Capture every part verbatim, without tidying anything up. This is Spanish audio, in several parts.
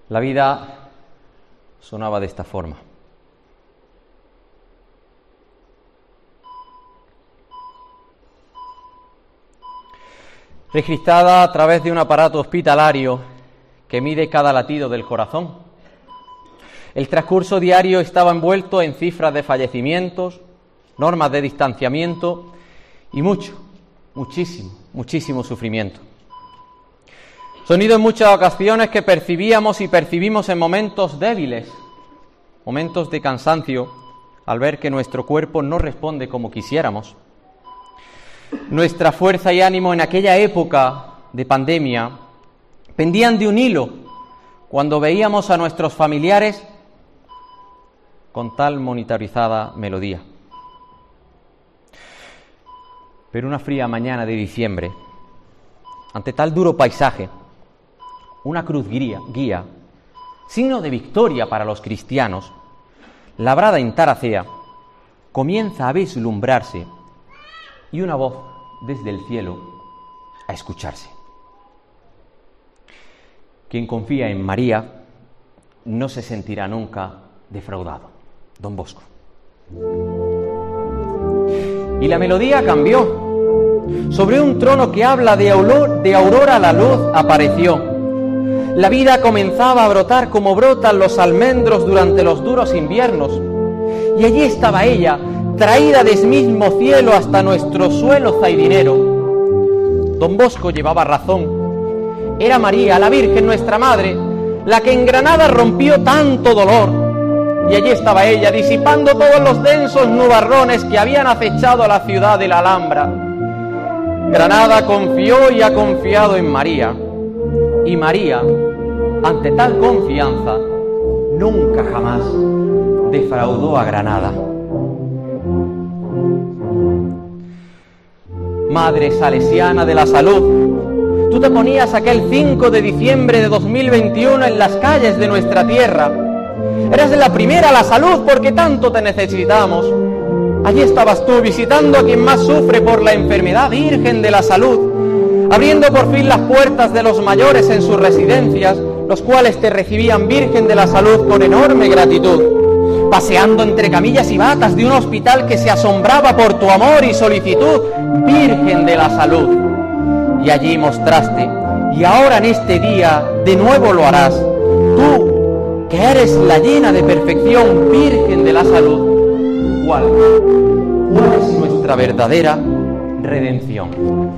La vida sonaba de esta forma. Registrada a través de un aparato hospitalario que mide cada latido del corazón. El transcurso diario estaba envuelto en cifras de fallecimientos, normas de distanciamiento y mucho, muchísimo, muchísimo sufrimiento. Sonido en muchas ocasiones que percibíamos y percibimos en momentos débiles, momentos de cansancio, al ver que nuestro cuerpo no responde como quisiéramos. Nuestra fuerza y ánimo en aquella época de pandemia pendían de un hilo cuando veíamos a nuestros familiares con tal monitorizada melodía. Pero una fría mañana de diciembre, ante tal duro paisaje, una cruz guía, guía, signo de victoria para los cristianos, labrada en Taracea, comienza a vislumbrarse y una voz desde el cielo a escucharse. Quien confía en María no se sentirá nunca defraudado. Don Bosco. Y la melodía cambió. Sobre un trono que habla de, aurora, de aurora la luz apareció. La vida comenzaba a brotar como brotan los almendros durante los duros inviernos. Y allí estaba ella, traída del mismo cielo hasta nuestro suelo zaidinero. Don Bosco llevaba razón. Era María, la Virgen, nuestra Madre, la que en Granada rompió tanto dolor. Y allí estaba ella, disipando todos los densos nubarrones que habían acechado a la ciudad de la Alhambra. Granada confió y ha confiado en María. Y María, ante tal confianza, nunca jamás defraudó a Granada. Madre salesiana de la salud, tú te ponías aquel cinco de diciembre de dos mil veintiuno en las calles de nuestra tierra. Eres la primera a la salud porque tanto te necesitamos. Allí estabas tú visitando a quien más sufre por la enfermedad, Virgen de la Salud, abriendo por fin las puertas de los mayores en sus residencias, los cuales te recibían, Virgen de la Salud, con enorme gratitud, paseando entre camillas y batas de un hospital que se asombraba por tu amor y solicitud, Virgen de la Salud. Y allí mostraste, y ahora en este día de nuevo lo harás, tú, que eres la llena de perfección, Virgen de la Salud, ¿cuál, cuál es nuestra verdadera redención?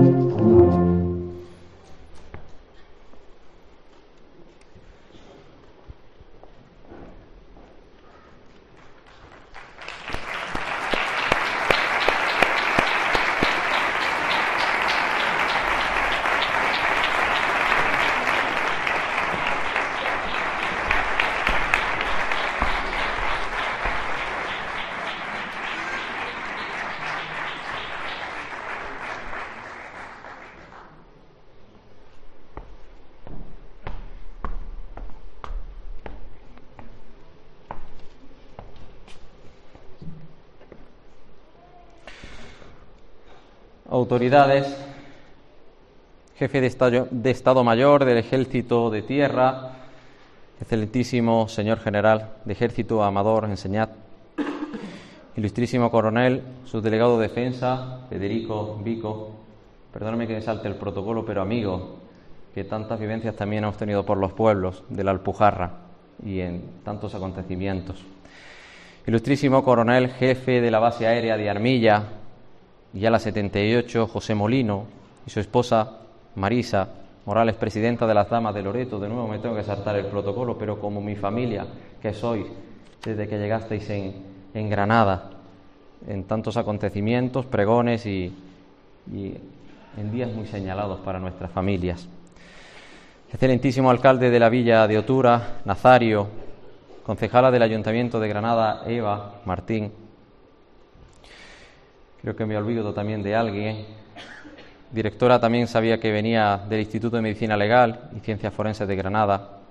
Autoridades, jefe de Estado, de Estado Mayor del Ejército de Tierra, excelentísimo señor general de Ejército Amador Enseñat, ilustrísimo coronel, subdelegado de Defensa, Federico Vico, perdóname que me salte el protocolo, pero amigo, que tantas vivencias también hemos tenido por los pueblos de la Alpujarra y en tantos acontecimientos. Ilustrísimo coronel, jefe de la base aérea de Armilla, y a la setenta y ocho, José Molino y su esposa Marisa Morales, presidenta de las Damas de Loreto. De nuevo me tengo que saltar el protocolo, pero como mi familia que sois desde que llegasteis en, en Granada, en tantos acontecimientos, pregones y, y en días muy señalados para nuestras familias. Excelentísimo alcalde de la Villa de Otura, Nazario, concejala del Ayuntamiento de Granada, Eva Martín. Creo que me olvido también de alguien. Directora también sabía que venía del Instituto de Medicina Legal y Ciencias Forenses de Granada.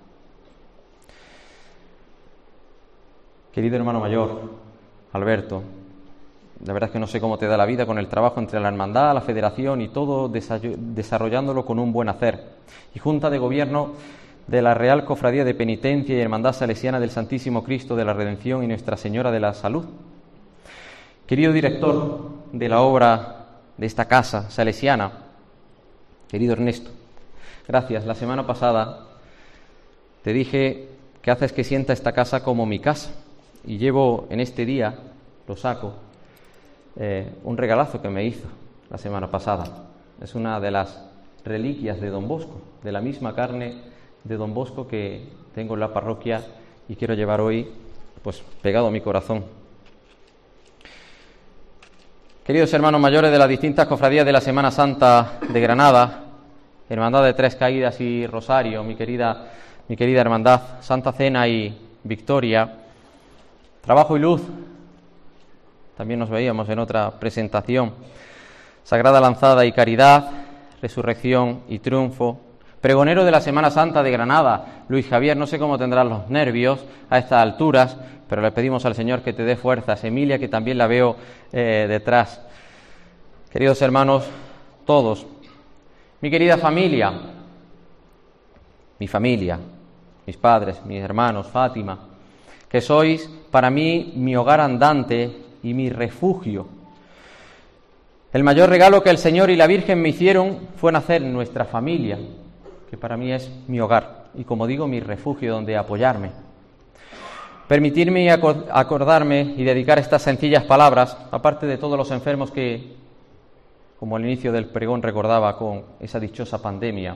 Querido hermano mayor, Alberto, la verdad es que no sé cómo te da la vida con el trabajo entre la hermandad, la federación y todo desarrollándolo con un buen hacer. Y Junta de Gobierno de la Real Cofradía de Penitencia y Hermandad Salesiana del Santísimo Cristo de la Redención y Nuestra Señora de la Salud. Querido director de la obra de esta casa salesiana, querido Ernesto, gracias. La semana pasada te dije que haces que sienta esta casa como mi casa, y llevo en este día, lo saco, eh, un regalazo que me hizo la semana pasada. Es una de las reliquias de Don Bosco, de la misma carne de Don Bosco que tengo en la parroquia y quiero llevar hoy pues pegado a mi corazón. Queridos hermanos mayores de las distintas cofradías de la Semana Santa de Granada, Hermandad de Tres Caídas y Rosario, mi querida, mi querida hermandad, Santa Cena y Victoria, Trabajo y Luz, también nos veíamos en otra presentación, Sagrada Lanzada y Caridad, Resurrección y Triunfo, pregonero de la Semana Santa de Granada, Luis Javier, no sé cómo tendrán los nervios a estas alturas, pero le pedimos al Señor que te dé fuerzas. Emilia, que también la veo eh, detrás. Queridos hermanos, todos, mi querida familia, mi familia, mis padres, mis hermanos, Fátima, que sois para mí mi hogar andante y mi refugio. El mayor regalo que el Señor y la Virgen me hicieron fue nacer en nuestra familia, que para mí es mi hogar y, como digo, mi refugio donde apoyarme. Permitirme acordarme y dedicar estas sencillas palabras, aparte de todos los enfermos que, como al inicio del pregón recordaba, con esa dichosa pandemia,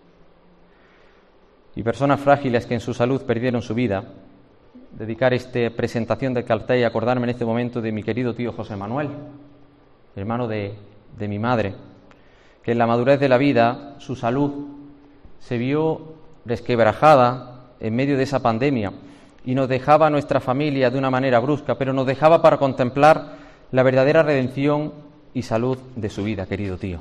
y personas frágiles que en su salud perdieron su vida, dedicar esta presentación del cartel y acordarme en este momento de mi querido tío José Manuel, hermano de, de mi madre, que en la madurez de la vida su salud se vio resquebrajada en medio de esa pandemia y nos dejaba a nuestra familia de una manera brusca, pero nos dejaba para contemplar la verdadera redención y salud de su vida, querido tío.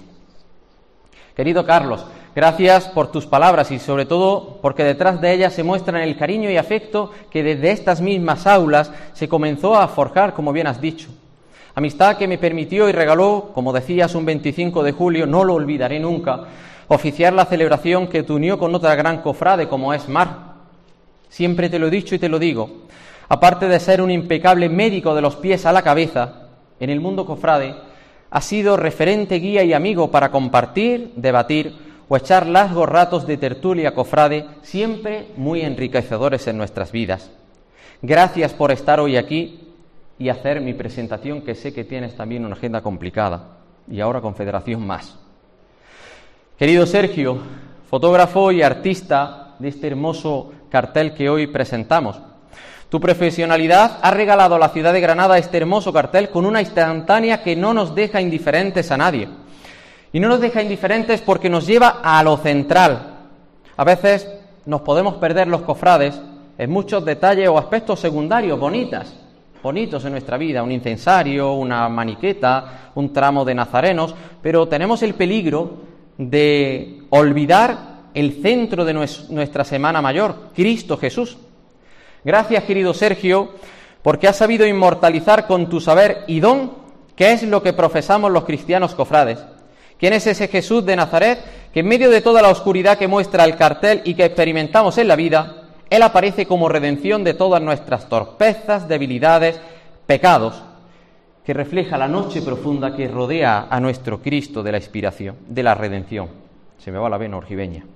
Querido Carlos, gracias por tus palabras y sobre todo porque detrás de ellas se muestran el cariño y afecto que desde estas mismas aulas se comenzó a forjar, como bien has dicho. Amistad que me permitió y regaló, como decías, un veinticinco de julio, no lo olvidaré nunca, oficiar la celebración que te unió con otra gran cofrade como es Mar. Siempre te lo he dicho y te lo digo, aparte de ser un impecable médico de los pies a la cabeza, en el mundo cofrade ha sido referente, guía y amigo para compartir, debatir o echar largos ratos de tertulia cofrade, siempre muy enriquecedores en nuestras vidas. Gracias por estar hoy aquí y hacer mi presentación, que sé que tienes también una agenda complicada, y ahora con Federación más. Querido Sergio, fotógrafo y artista de este hermoso cartel que hoy presentamos, tu profesionalidad ha regalado a la ciudad de Granada este hermoso cartel con una instantánea que no nos deja indiferentes a nadie. Y no nos deja indiferentes porque nos lleva a lo central. A veces nos podemos perder los cofrades en muchos detalles o aspectos secundarios, bonitas, bonitos en nuestra vida, un incensario, una maniqueta, un tramo de nazarenos, pero tenemos el peligro de olvidar el centro de nuestra Semana Mayor, Cristo Jesús. Gracias, querido Sergio, porque has sabido inmortalizar con tu saber y don qué es lo que profesamos los cristianos cofrades. ¿Quién es ese Jesús de Nazaret que en medio de toda la oscuridad que muestra el cartel y que experimentamos en la vida, Él aparece como redención de todas nuestras torpezas, debilidades, pecados, que refleja la noche profunda que rodea a nuestro Cristo de la inspiración, de la redención? Se me va la vena orgiveña.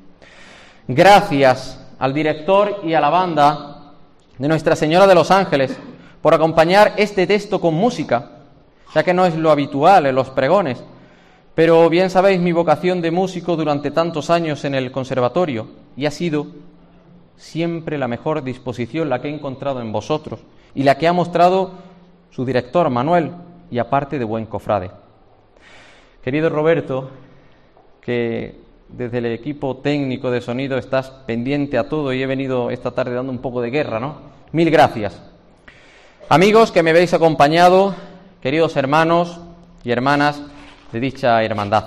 Gracias al director y a la banda de Nuestra Señora de los Ángeles por acompañar este texto con música, ya que no es lo habitual en los pregones, pero bien sabéis mi vocación de músico durante tantos años en el conservatorio, y ha sido siempre la mejor disposición la que he encontrado en vosotros y la que ha mostrado su director Manuel, y aparte de buen cofrade. Querido Roberto, que desde el equipo técnico de sonido estás pendiente a todo y he venido esta tarde dando un poco de guerra, ¿no? Mil gracias. Amigos que me habéis acompañado, queridos hermanos y hermanas de dicha hermandad.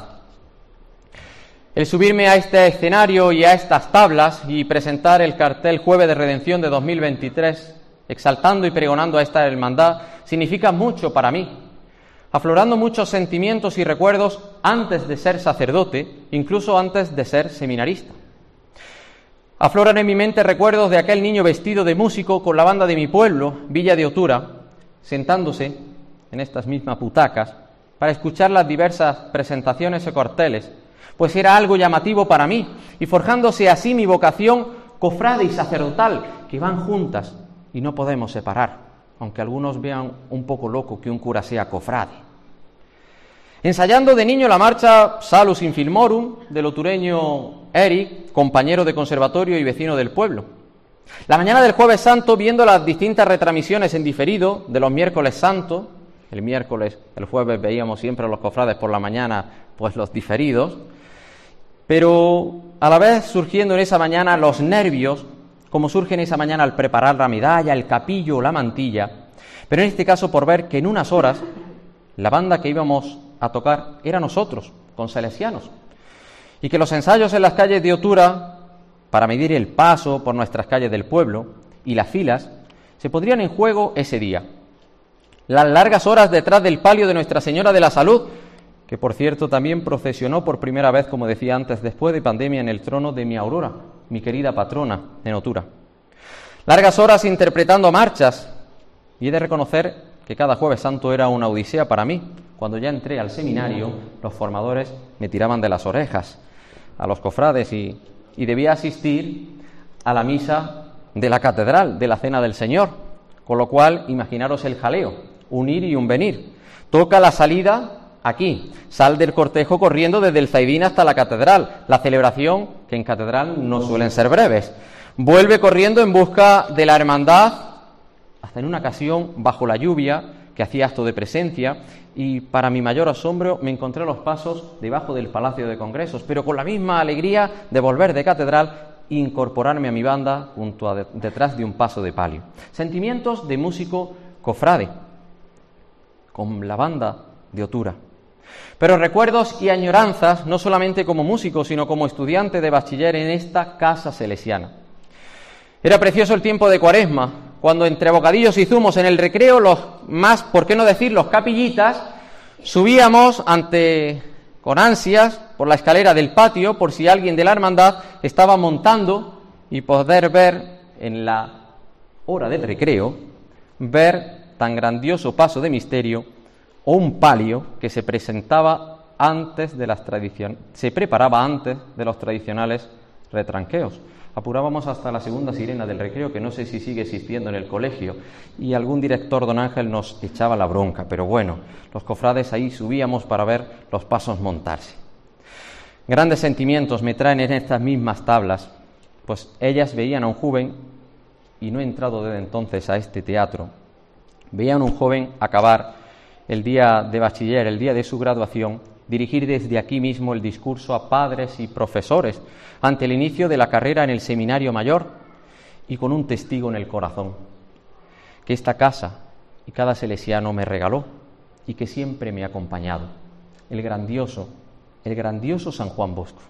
El subirme a este escenario y a estas tablas y presentar el cartel Jueves de Redención de dos mil veintitrés, exaltando y pregonando a esta hermandad, significa mucho para mí, aflorando muchos sentimientos y recuerdos antes de ser sacerdote, incluso antes de ser seminarista. Afloran en mi mente recuerdos de aquel niño vestido de músico con la banda de mi pueblo, Villa de Otura, sentándose en estas mismas butacas para escuchar las diversas presentaciones o carteles, pues era algo llamativo para mí, y forjándose así mi vocación cofrade y sacerdotal, que van juntas y no podemos separar, aunque algunos vean un poco loco que un cura sea cofrade. Ensayando de niño la marcha Salus in Filmorum del otureño Eric, compañero de conservatorio y vecino del pueblo. La mañana del Jueves Santo, viendo las distintas retransmisiones en diferido de los miércoles santos, el miércoles, el jueves veíamos siempre a los cofrades por la mañana, pues los diferidos, pero a la vez surgiendo en esa mañana los nervios, como surgen esa mañana al preparar la medalla, el capillo o la mantilla, pero en este caso por ver que en unas horas la banda que íbamos a tocar era nosotros, con salesianos, y que los ensayos en las calles de Otura, para medir el paso por nuestras calles del pueblo, y las filas, se pondrían en juego ese día. Las largas horas detrás del palio de Nuestra Señora de la Salud, que por cierto también procesionó por primera vez, como decía antes, después de pandemia, en el trono de mi Aurora, mi querida patrona en Otura. Largas horas interpretando marchas, y he de reconocer que cada Jueves Santo era una odisea para mí. Cuando ya entré al seminario, los formadores me tiraban de las orejas a los cofrades y, y debía asistir a la misa de la catedral, de la Cena del Señor, con lo cual, imaginaros el jaleo, un ir y un venir. Toca la salida aquí, sal del cortejo corriendo desde el Zaidín hasta la catedral, la celebración, que en catedral no suelen ser breves. Vuelve corriendo en busca de la hermandad, hasta en una ocasión bajo la lluvia, que hacía acto de presencia, y para mi mayor asombro me encontré a los pasos debajo del Palacio de Congresos, pero con la misma alegría de volver de catedral e incorporarme a mi banda junto a de, detrás de un paso de palio. Sentimientos de músico cofrade, con la banda de Otura. Pero recuerdos y añoranzas, no solamente como músico, sino como estudiante de bachiller en esta casa salesiana. Era precioso el tiempo de Cuaresma, cuando entre bocadillos y zumos en el recreo, los más, por qué no decir, los capillitas, subíamos ante, con ansias por la escalera del patio, por si alguien de la hermandad estaba montando, y poder ver en la hora del recreo, ver tan grandioso paso de misterio o un palio que se presentaba antes de las tradiciones, se preparaba antes de los tradicionales retranqueos. Apurábamos hasta la segunda sirena del recreo, que no sé si sigue existiendo en el colegio, y algún director, don Ángel, nos echaba la bronca, pero bueno, los cofrades ahí subíamos para ver los pasos montarse. Grandes sentimientos me traen en estas mismas tablas, pues ellas veían a un joven, y no he entrado desde entonces a este teatro, veían a un joven acabar el día de bachiller, el día de su graduación, dirigir desde aquí mismo el discurso a padres y profesores ante el inicio de la carrera en el Seminario Mayor, y con un testigo en el corazón, que esta casa y cada salesiano me regaló y que siempre me ha acompañado, el grandioso, el grandioso San Juan Bosco.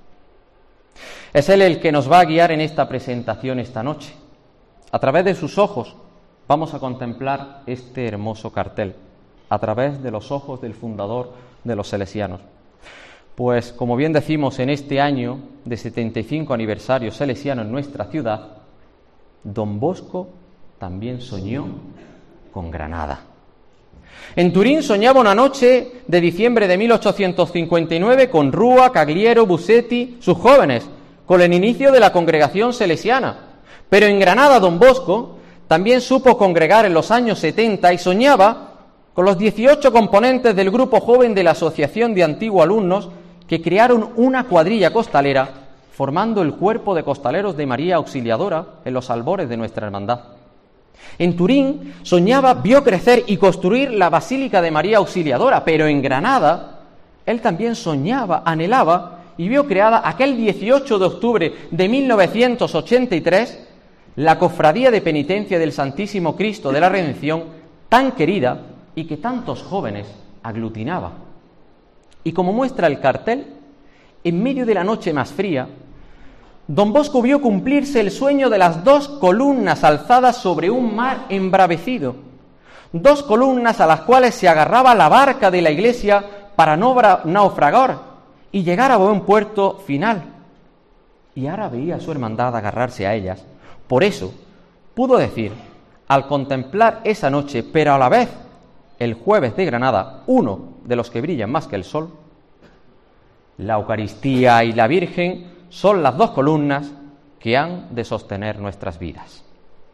Es él el que nos va a guiar en esta presentación esta noche. A través de sus ojos vamos a contemplar este hermoso cartel, a través de los ojos del fundador de los salesianos. Pues, como bien decimos, en este año de setenta y cinco aniversario salesiano en nuestra ciudad, don Bosco también soñó con Granada. En Turín soñaba una noche de diciembre de mil ochocientos cincuenta y nueve con Rúa, Cagliero, Busetti, sus jóvenes, con el inicio de la congregación salesiana. Pero en Granada don Bosco también supo congregar en los años setenta y soñaba con los dieciocho componentes del grupo joven de la Asociación de Antiguos Alumnos que crearon una cuadrilla costalera, formando el cuerpo de costaleros de María Auxiliadora en los albores de nuestra hermandad. En Turín soñaba, vio crecer y construir la Basílica de María Auxiliadora, pero en Granada él también soñaba, anhelaba y vio creada aquel dieciocho de octubre de mil novecientos ochenta y tres la Cofradía de Penitencia del Santísimo Cristo de la Redención, tan querida y que tantos jóvenes aglutinaba. Y como muestra el cartel, en medio de la noche más fría, don Bosco vio cumplirse el sueño de las dos columnas alzadas sobre un mar embravecido, dos columnas a las cuales se agarraba la barca de la iglesia para no naufragar y llegar a buen puerto final. y ahora veía a su hermandad agarrarse a ellas. Por eso pudo decir, al contemplar esa noche, pero a la vez el jueves de Granada, uno de los que brillan más que el sol, la Eucaristía y la Virgen son las dos columnas que han de sostener nuestras vidas.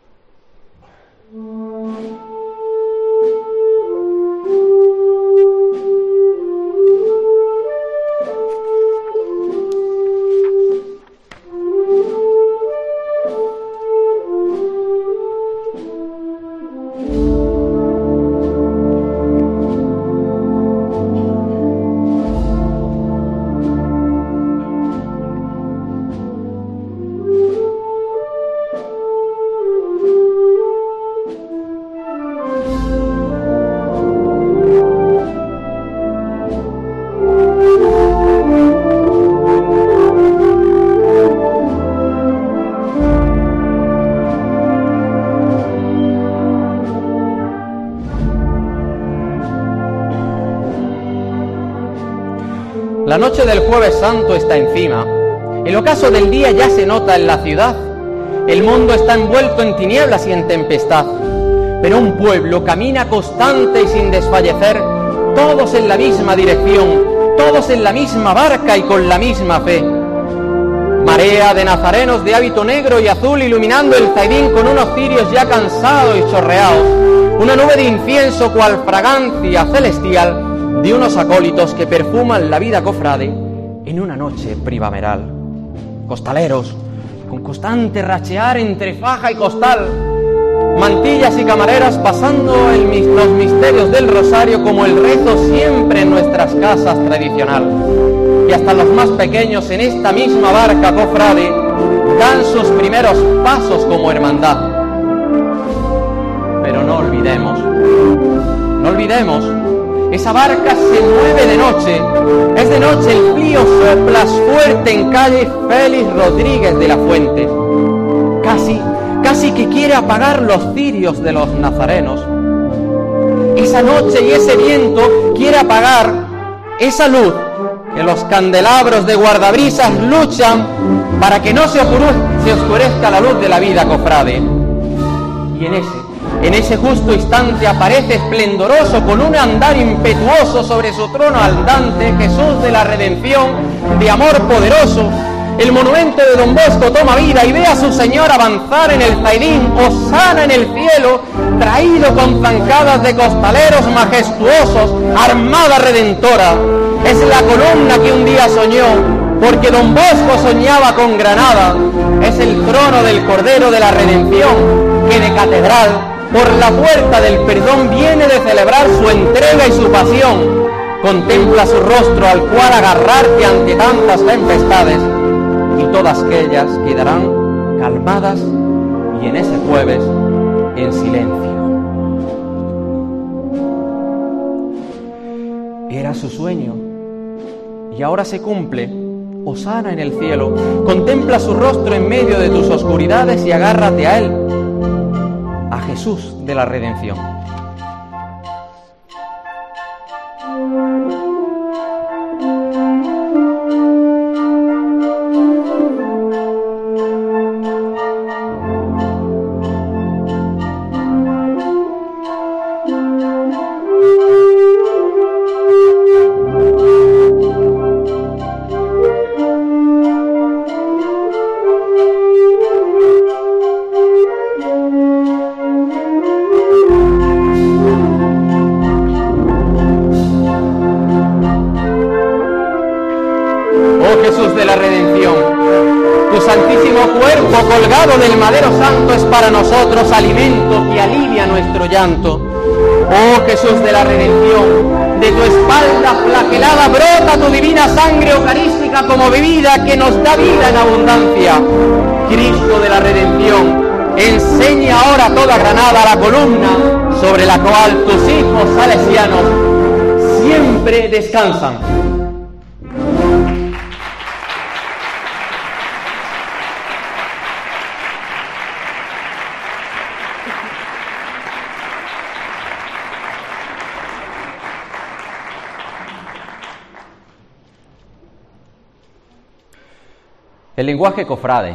La noche del Jueves Santo está encima. El ocaso del día ya se nota en la ciudad. El mundo está envuelto en tinieblas y en tempestad. Pero un pueblo camina constante y sin desfallecer, todos en la misma dirección, todos en la misma barca y con la misma fe. Marea de nazarenos de hábito negro y azul iluminando el Zaidín con unos cirios ya cansados y chorreados. Una nube de incienso cual fragancia celestial de unos acólitos que perfuman la vida cofrade en una noche primaveral. Costaleros, con constante rachear entre faja y costal, mantillas y camareras pasando el, los misterios del rosario como el rezo siempre en nuestras casas tradicional. Y hasta los más pequeños en esta misma barca cofrade dan sus primeros pasos como hermandad. Pero no olvidemos, no olvidemos, esa barca se mueve de noche, es de noche, el frío sopla fuerte en calle Félix Rodríguez de la Fuente. Casi, casi que quiere apagar los cirios de los nazarenos. Esa noche y ese viento quiere apagar esa luz que los candelabros de guardabrisas luchan para que no se oscurezca, se oscurezca la luz de la vida cofrade. Y en ese En ese justo instante aparece esplendoroso con un andar impetuoso sobre su trono andante Jesús de la redención, de amor poderoso. El monumento de Don Bosco toma vida y ve a su Señor avanzar en el Zaidín, hosana en el cielo, traído con zancadas de costaleros majestuosos, armada redentora. Es la columna que un día soñó, porque Don Bosco soñaba con Granada. Es el trono del Cordero de la Redención, que de catedral por la puerta del perdón viene de celebrar su entrega y su pasión. Contempla su rostro al cual agarrarte ante tantas tempestades, y todas ellas quedarán calmadas y en ese jueves en silencio. Era su sueño y ahora se cumple. Hosana en el cielo, contempla su rostro en medio de tus oscuridades y agárrate a él, a Jesús de la redención. Colgado del madero santo es para nosotros alimento que alivia nuestro llanto. Oh Jesús de la redención, de tu espalda flagelada brota tu divina sangre eucarística como bebida que nos da vida en abundancia. Cristo de la redención, enseña ahora a toda Granada la columna sobre la cual tus hijos salesianos siempre descansan. El lenguaje cofrade.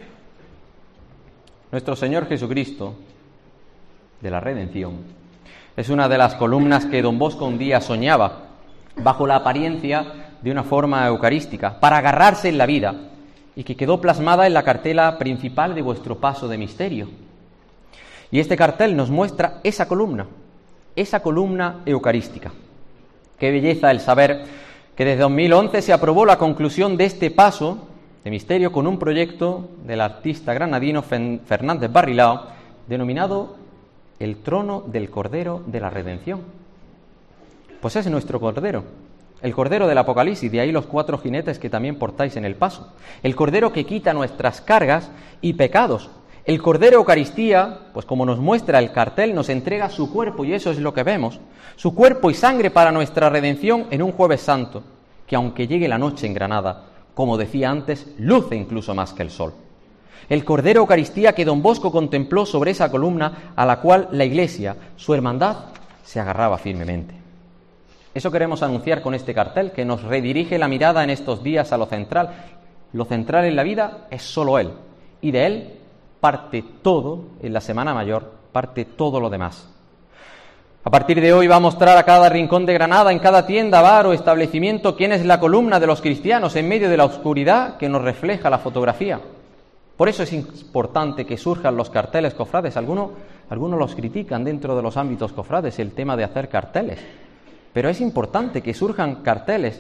Nuestro Señor Jesucristo, de la redención, es una de las columnas que don Bosco un día soñaba, bajo la apariencia de una forma eucarística, para agarrarse en la vida, y que quedó plasmada en la cartela principal de vuestro paso de misterio. Y este cartel nos muestra esa columna, esa columna eucarística. Qué belleza el saber que desde dos mil once se aprobó la conclusión de este paso de misterio con un proyecto del artista granadino Fernández Barrilao, denominado El trono del Cordero de la Redención. Pues es nuestro Cordero, el Cordero del Apocalipsis, de ahí los cuatro jinetes que también portáis en el paso. El Cordero que quita nuestras cargas y pecados. El Cordero Eucaristía, pues como nos muestra el cartel, nos entrega su cuerpo, y eso es lo que vemos, su cuerpo y sangre para nuestra redención en un Jueves Santo, que aunque llegue la noche en Granada, como decía antes, luce incluso más que el sol. El Cordero Eucaristía que don Bosco contempló sobre esa columna a la cual la Iglesia, su hermandad, se agarraba firmemente. Eso queremos anunciar con este cartel, que nos redirige la mirada en estos días a lo central. Lo central en la vida es solo Él, y de Él parte todo, en la Semana Mayor, parte todo lo demás. A partir de hoy va a mostrar a cada rincón de Granada, en cada tienda, bar o establecimiento, quién es la columna de los cristianos en medio de la oscuridad que nos refleja la fotografía. Por eso es importante que surjan los carteles cofrades. Algunos, algunos los critican dentro de los ámbitos cofrades, el tema de hacer carteles. Pero es importante que surjan carteles,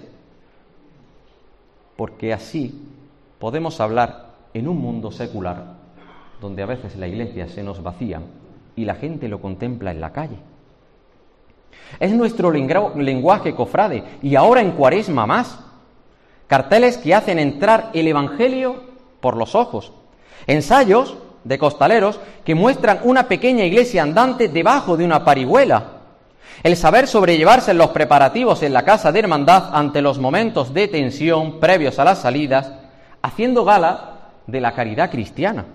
porque así podemos hablar en un mundo secular, donde a veces la iglesia se nos vacía y la gente lo contempla en la calle. Es nuestro lenguaje cofrade, y ahora en Cuaresma más. Carteles que hacen entrar el Evangelio por los ojos. Ensayos de costaleros que muestran una pequeña iglesia andante debajo de una parihuela. El saber sobrellevarse en los preparativos en la casa de hermandad ante los momentos de tensión previos a las salidas, haciendo gala de la caridad cristiana.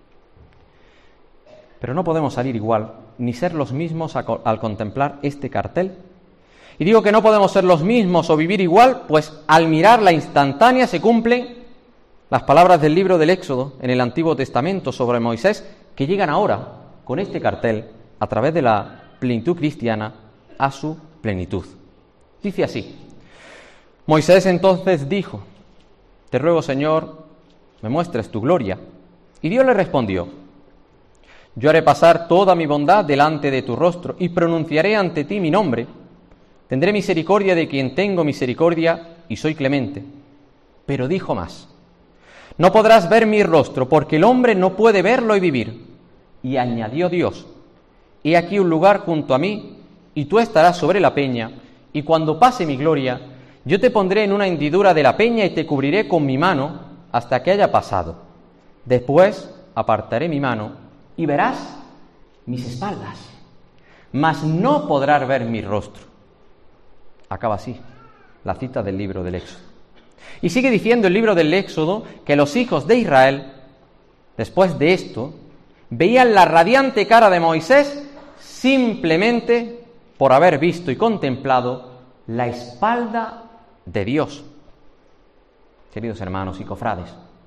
Pero no podemos salir igual, ni ser los mismos al contemplar este cartel. Y digo que no podemos ser los mismos o vivir igual, pues al mirar la instantánea se cumplen las palabras del libro del Éxodo en el Antiguo Testamento sobre Moisés, que llegan ahora, con este cartel, a través de la plenitud cristiana, a su plenitud. Dice así: Moisés entonces dijo: Te ruego, Señor, me muestres tu gloria. Y Dios le respondió: Yo haré pasar toda mi bondad delante de tu rostro y pronunciaré ante ti mi nombre. Tendré misericordia de quien tengo misericordia y soy clemente. Pero dijo más: No podrás ver mi rostro, porque el hombre no puede verlo y vivir. Y añadió Dios: He aquí un lugar junto a mí, y tú estarás sobre la peña, y cuando pase mi gloria, yo te pondré en una hendidura de la peña y te cubriré con mi mano hasta que haya pasado. Después apartaré mi mano y verás mis espaldas, mas no podrás ver mi rostro. Acaba así la cita del libro del Éxodo. Y sigue diciendo el libro del Éxodo que los hijos de Israel, después de esto, veían la radiante cara de Moisés simplemente por haber visto y contemplado la espalda de Dios. Queridos hermanos y cofrades,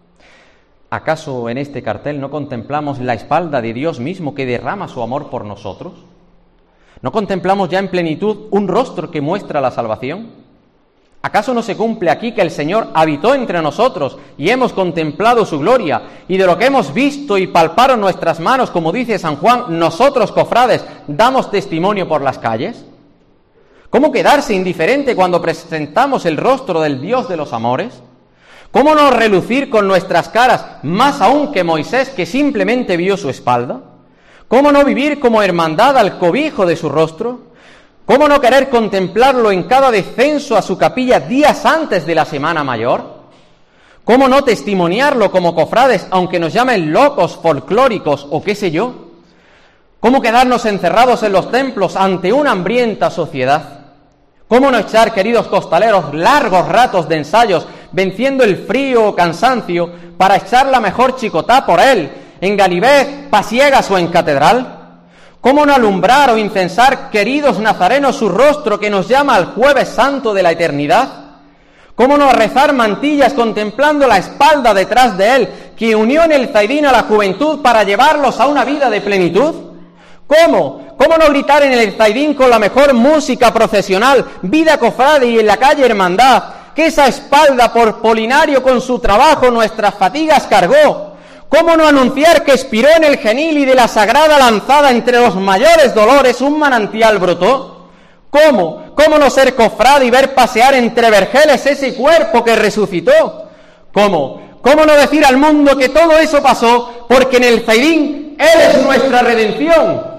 ¿acaso en este cartel no contemplamos la espalda de Dios mismo que derrama su amor por nosotros? ¿No contemplamos ya en plenitud un rostro que muestra la salvación? ¿Acaso no se cumple aquí que el Señor habitó entre nosotros y hemos contemplado su gloria, y de lo que hemos visto y palparon nuestras manos, como dice San Juan, nosotros, cofrades, damos testimonio por las calles? ¿Cómo quedarse indiferente cuando presentamos el rostro del Dios de los amores? ¿Cómo no relucir con nuestras caras, más aún que Moisés, que simplemente vio su espalda? ¿Cómo no vivir como hermandad al cobijo de su rostro? ¿Cómo no querer contemplarlo en cada descenso a su capilla días antes de la Semana Mayor? ¿Cómo no testimoniarlo como cofrades, aunque nos llamen locos, folclóricos o qué sé yo? ¿Cómo quedarnos encerrados en los templos ante una hambrienta sociedad? ¿Cómo no echar, queridos costaleros, largos ratos de ensayos, venciendo el frío o cansancio, para echar la mejor chicotá por él, en Ganivez, Pasiegas o en Catedral? ¿Cómo no alumbrar o incensar, queridos nazarenos, su rostro que nos llama al Jueves Santo de la eternidad? ¿Cómo no rezar mantillas contemplando la espalda detrás de él, que unió en el Zaidín a la juventud para llevarlos a una vida de plenitud? ¿Cómo? ¿Cómo no gritar en el Zaidín con la mejor música procesional, vida cofrade y en la calle hermandad, que esa espalda por Polinario con su trabajo nuestras fatigas cargó? ¿Cómo no anunciar que expiró en el genil y de la sagrada lanzada entre los mayores dolores un manantial brotó? ¿Cómo? ¿Cómo no ser cofrade y ver pasear entre vergeles ese cuerpo que resucitó? ¿Cómo? ¿Cómo no decir al mundo que todo eso pasó porque en el Zaidín Él es nuestra redención?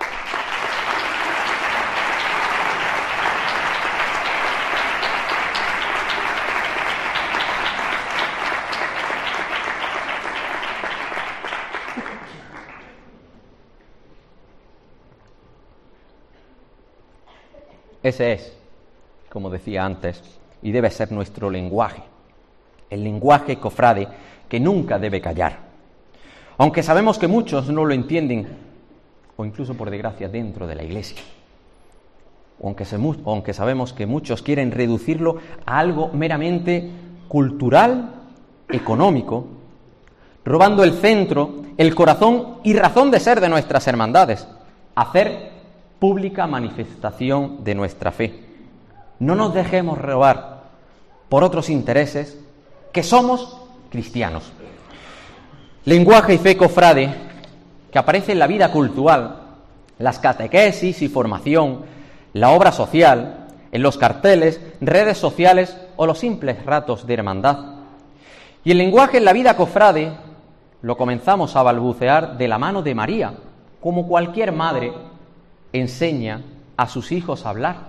Ese es, como decía antes, y debe ser nuestro lenguaje, el lenguaje cofrade que nunca debe callar. Aunque sabemos que muchos no lo entienden, o incluso por desgracia dentro de la Iglesia, aunque, se, aunque sabemos que muchos quieren reducirlo a algo meramente cultural, económico, robando el centro, el corazón y razón de ser de nuestras hermandades, hacer pública manifestación de nuestra fe. No nos dejemos robar por otros intereses, que somos cristianos. Lenguaje y fe cofrade que aparece en la vida cultural, las catequesis y formación, la obra social, en los carteles, redes sociales o los simples ratos de hermandad. Y el lenguaje en la vida cofrade lo comenzamos a balbucear de la mano de María, como cualquier madre enseña a sus hijos a hablar.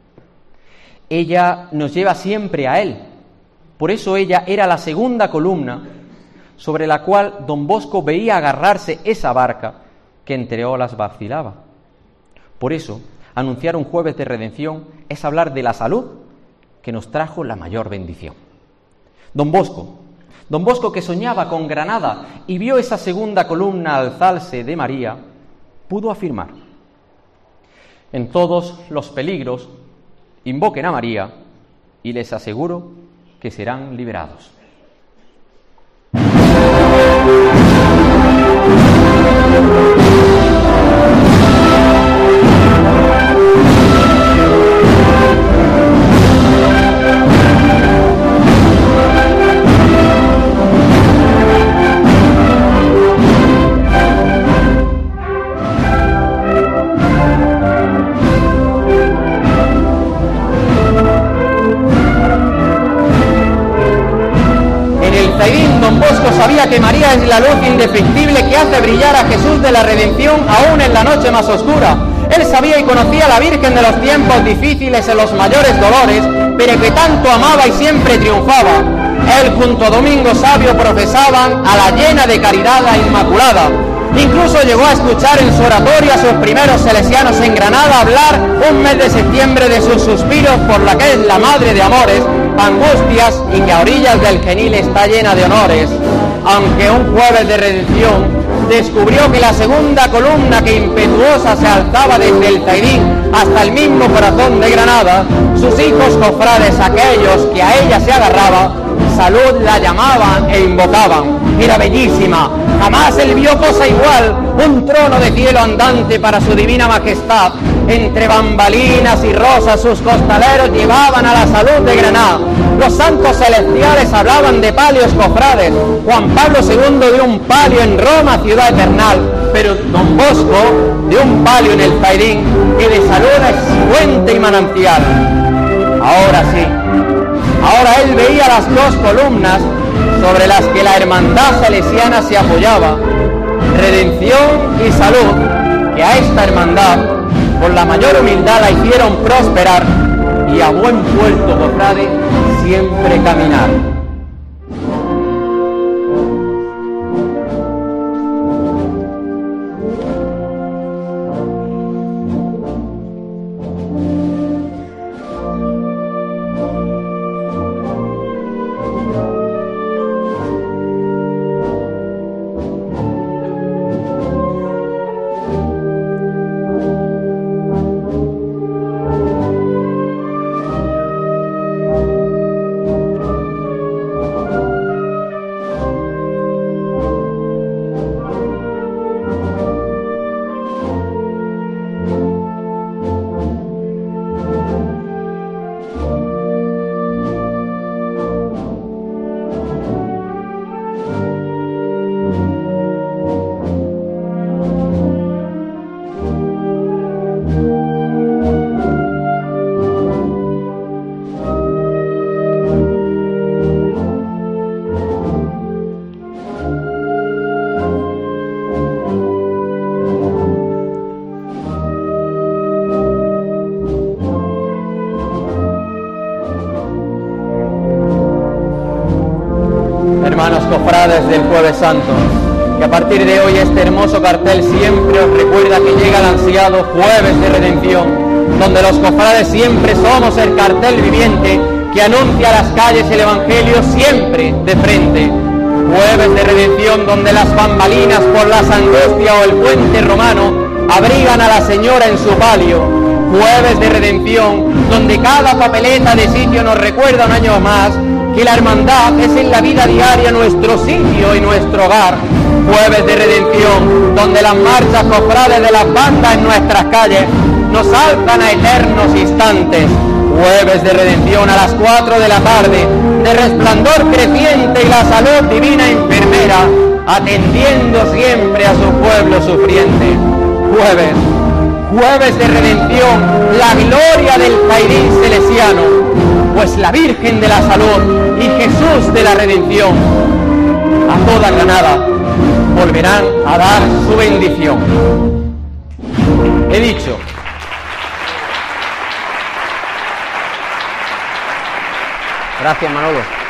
Ella nos lleva siempre a Él. Por eso ella era la segunda columna sobre la cual don Bosco veía agarrarse esa barca que entre olas vacilaba. Por eso, anunciar un jueves de redención es hablar de la salud que nos trajo la mayor bendición. Don Bosco, don Bosco que soñaba con Granada y vio esa segunda columna alzarse de María, pudo afirmar: en todos los peligros, invoquen a María y les aseguro que serán liberados. Don Bosco sabía que María es la luz indefectible que hace brillar a Jesús de la redención aún en la noche más oscura. Él sabía y conocía a la Virgen de los tiempos difíciles en los mayores dolores, pero que tanto amaba y siempre triunfaba. Él junto a Domingo Sabio profesaban a la llena de caridad, la Inmaculada. Incluso llegó a escuchar en su oratoria a sus primeros salesianos en Granada hablar un mes de septiembre de sus suspiros por la que es la madre de amores, angustias y que a orillas del genil está llena de honores. Aunque un jueves de redención descubrió que la segunda columna que impetuosa se alzaba desde el Zaidín hasta el mismo corazón de Granada, sus hijos cofrades, aquellos que a ella se agarraba, salud la llamaban e invocaban. Era bellísima, jamás él vio cosa igual, un trono de cielo andante para su divina majestad. Entre bambalinas y rosas sus costaleros llevaban a la salud de Granada. Los santos celestiales hablaban de palios cofrades. Juan Pablo segundo de un palio en Roma, ciudad eternal, pero don Bosco de un palio en el Zaidín, que de salud es fuente y manantial. Ahora sí, ahora él veía las dos columnas sobre las que la hermandad salesiana se apoyaba, redención y salud, que a esta hermandad con la mayor humildad la hicieron prosperar y a buen puerto cofrade siempre caminar. cofrades del Jueves Santo, que a partir de hoy este hermoso cartel siempre os recuerda que llega el ansiado Jueves de Redención, donde los cofrades siempre somos el cartel viviente que anuncia a las calles el Evangelio siempre de frente. Jueves de Redención, donde las bambalinas por las Angustias o el puente romano abrigan a la Señora en su palio. Jueves de Redención, donde cada papeleta de sitio nos recuerda un año más que la hermandad es en la vida diaria nuestro sitio y nuestro hogar. Jueves de Redención, donde las marchas cofrades de las bandas en nuestras calles nos alzan a eternos instantes. Jueves de Redención a las cuatro de la tarde, de resplandor creciente y la salud divina enfermera, atendiendo siempre a su pueblo sufriente. Jueves, Jueves de Redención, la gloria del Jairín Salesiano, pues la Virgen de la Salud y Jesús de la Redención, a toda Granada, volverán a dar su bendición. He dicho. Gracias, Manolo.